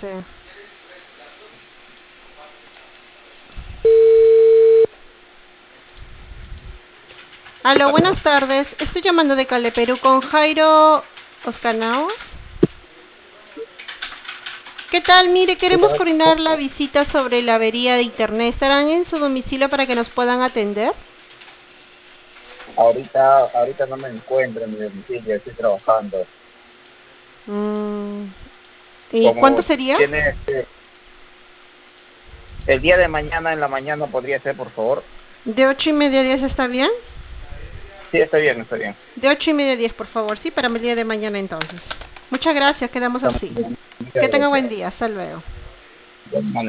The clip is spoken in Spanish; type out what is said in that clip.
sé. Aló, buenas tardes. Estoy llamando de Cale, Perú con Jairo Oscanaos. ¿Qué tal? Mire, queremos coordinar la visita sobre la avería de internet. ¿Estarán en su domicilio para que nos puedan atender? Ahorita no me encuentro en mi domicilio, estoy trabajando. Mm, ¿Y cuánto Como sería? tiene el día de mañana en la mañana podría ser, por favor. ¿De 8:30 a 10 está bien? Sí, está bien, está bien. De 8:30 a 10, por favor. Sí, para el día de mañana entonces. Muchas gracias, quedamos Está muy así. bien. Muchas Que tenga buen gracias. día. Hasta luego. De todas maneras.